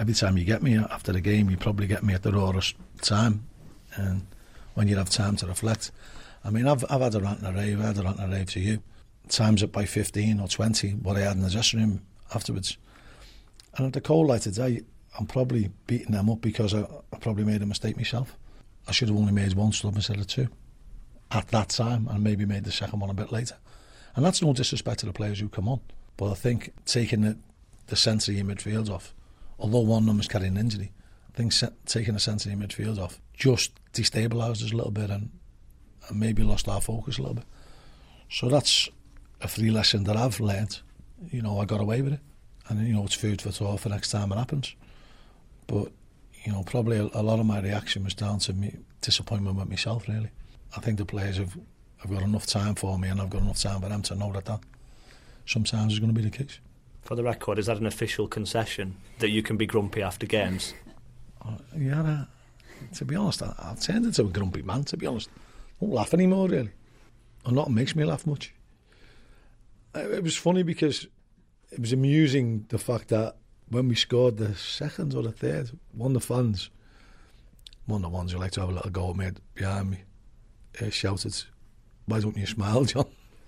every time you get me after the game, you probably get me at the rawest time, and when you have time to reflect. I mean, I've had a rant and a rave. I had a rant and a rave to you. Times up by 15 or 20, what I had in the dressing room afterwards. And at the cold light of day, I'm probably beating them up because I probably made a mistake myself. I should have only made one stub instead of two at that time, and maybe made the second one a bit later. And that's no disrespect to the players who come on. But I think taking the centre of your midfield off, although one of them is carrying an injury, I think taking the centre of your midfield off just destabilised us a little bit and maybe lost our focus a little bit. So that's a free lesson that I've learned. You know, I got away with it, and you know, it's food for thought for next time it happens. But you know, probably a lot of my reaction was down to me disappointment with myself. Really, I think the players have got enough time for me, and I've got enough time for them to know that sometimes is going to be the case. For the record, is that an official concession that you can be grumpy after games? Yeah, to be honest, I've turned into a grumpy man. To be honest, I don't laugh anymore really, and nothing makes me laugh much. It was funny because it was amusing the fact that when we scored the second or the third, one of the fans, one of the ones who like to have a little go at me behind me, shouted, "Why don't you smile, John?"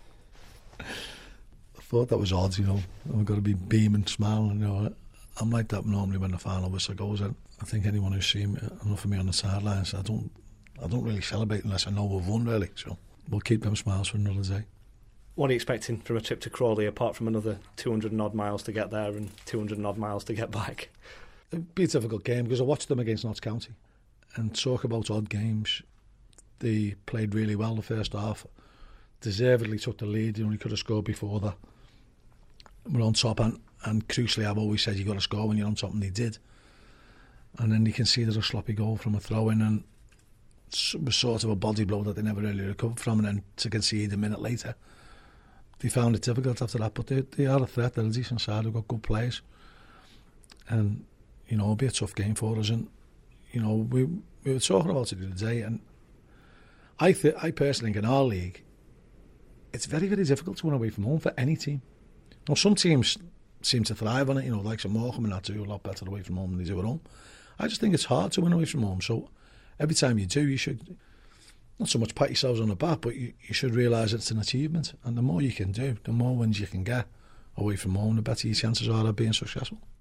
I thought that was odd, you know. I've got to be beaming, smiling, you know. I'm like that normally when the final whistle goes. And I think anyone who's seen enough of me on the sidelines, I don't really celebrate unless I know we've won, really. So we'll keep them smiles for another day. What are you expecting from a trip to Crawley, apart from another 200 and odd miles to get there and 200 and odd miles to get back? It'd be a difficult game because I watched them against Notts County, and talk about odd games. They played really well the first half, deservedly took the lead. They only could have scored before that. We're on top, and crucially, I've always said you've got to score when you're on top, and they did. And then you can see there's a sloppy goal from a throw-in, and it was sort of a body blow that they never really recovered from, and then to concede a minute later, they found it difficult after that. But they are a threat. They're a decent side. They've got good players, and you know, it'll be a tough game for us. And you know, we were talking about it the other day, and I personally think in our league, it's very, very difficult to win away from home for any team. Now, some teams seem to thrive on it, you know, like Morecambe and that do a lot better away from home than they do at home. I just think it's hard to win away from home. So every time you do, you should not so much pat yourselves on the back, but you should realise it's an achievement. And the more you can do, the more wins you can get away from home, the better your chances are of being successful.